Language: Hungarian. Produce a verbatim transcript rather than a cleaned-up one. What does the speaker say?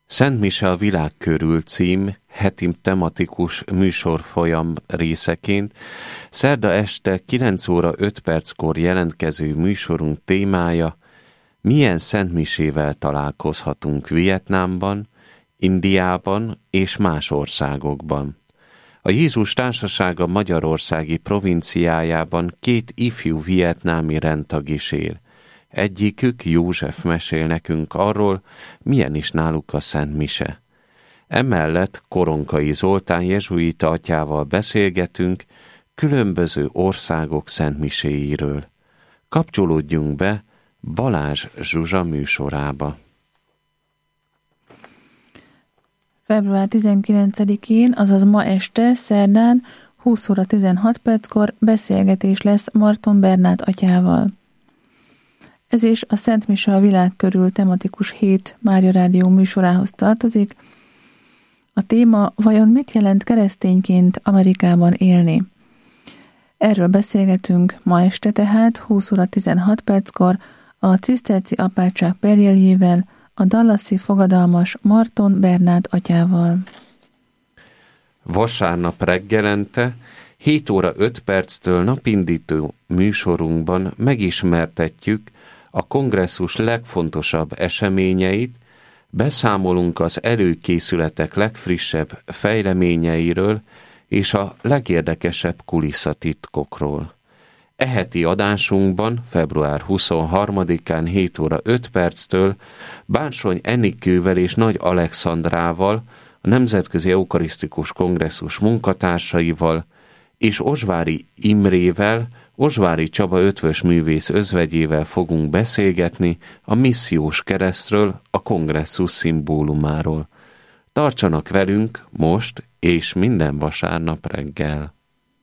Szent Mise a világ körül cím heti tematikus műsorfolyam részeként szerda este kilenc óra öt perckor jelentkező műsorunk témája: milyen Szent Misével találkozhatunk Vietnámban, Indiában és más országokban. A Jézus Társasága magyarországi provinciájában két ifjú vietnámi rendtag is él. Egyikük, József, mesél nekünk arról, milyen is náluk a Szent Mise. Emellett Koronkai Zoltán jezsuita atyával beszélgetünk különböző országok Szent Miséiről. Kapcsolódjunk be Balázs Zsuzsa műsorába. február tizenkilencedikén, azaz ma este, szerdán, húsz óra tizenhat perckor beszélgetés lesz Marton Bernát atyával. Ez is a Szent Mise a világ körül tematikus hét Mária Rádió műsorához tartozik. A téma: vajon mit jelent keresztényként Amerikában élni? Erről beszélgetünk ma este, tehát húsz óra tizenhat perckor a Ciszterci apátság perjeljével, a dallasi fogadalmas Marton Bernát atyával. Vasárnap reggelente hét óra öt perctől napindító műsorunkban megismertetjük a kongresszus legfontosabb eseményeit, beszámolunk az előkészületek legfrissebb fejleményeiről és a legérdekesebb kulisszatitkokról. E heti adásunkban február huszonharmadikán hét óra öt perctől Bársony Enikővel és Nagy Alexandrával, a Nemzetközi Eukarisztikus Kongresszus munkatársaival és Ozsvári Imrével, Ozsvári Csaba ötvös művész özvegyével fogunk beszélgetni a missziós keresztről, a kongresszus szimbólumáról. Tartsanak velünk most és minden vasárnap reggel!